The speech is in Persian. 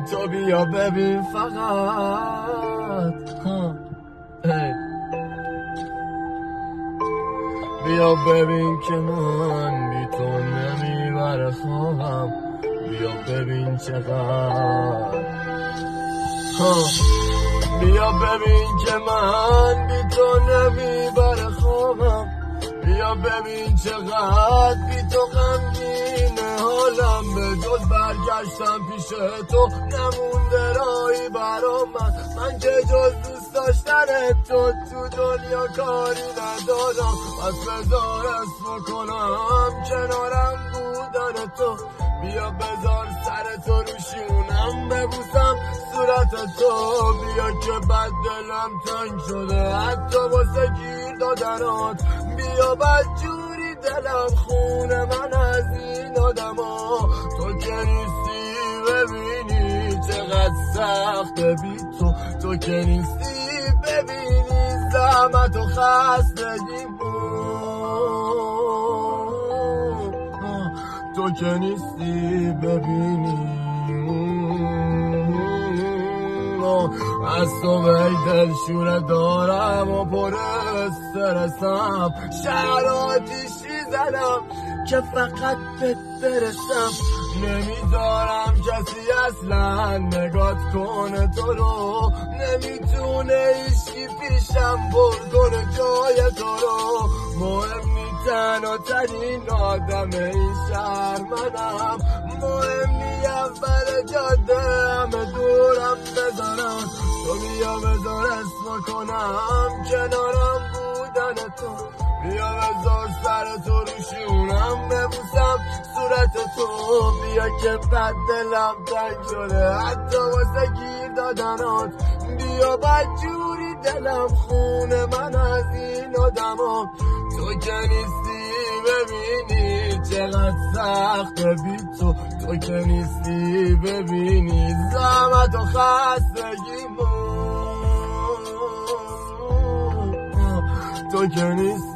تو بیا ببین فقط بیا ببین که من بی تو نمیبره خوابم، بیا ببین چقدر بیا ببین که من بی تو نمیبره خوابم، بیا ببین چقدر بی تو غمگینه حالم، به جز برگشتم پیش تو نمونده راهی برا من که جز دوست داشتن تو دنیا کاری ندارم. پس بذار اسم کنم کنارم بودن تو، بیا بذار سر تو رو شونم ببوسم صورت تو، بیا که بد دلم تنگ شده حتی واسه گیر دادنات، بیا بد جوری دلم خونه من از این آدم ها. تو که نیستی ببینی چقدر سخته بی تو که نیستی ببینی زحمت و خستگی تو که نیستی ببینی از تو بی دلشونه دارم و پر استرسم، شرایطی زدم که فقط بهت برسم، نمیذارم کسی اصلا نگات کنه تو رو، نمیتونه ایشکی پیشم پر کنه جای تو رو، مهم تنها ترین آدم این شهر منم، مهم نی اول جاده همه دورم بذارم، تو بیا بذار اسم کنم کنارم بودن تو، بیا بذار سر تو رو شونم ببوسم صورت تو، بیا که بد دلم تنگ شده حتی واسه گیر دادنات، بیا بد جوری دلم خونه من از این آدم ها. تو که نیستی ببینی چقدر سخته بی تو که نیستی ببینی زحمت و خستگی تو که نیستی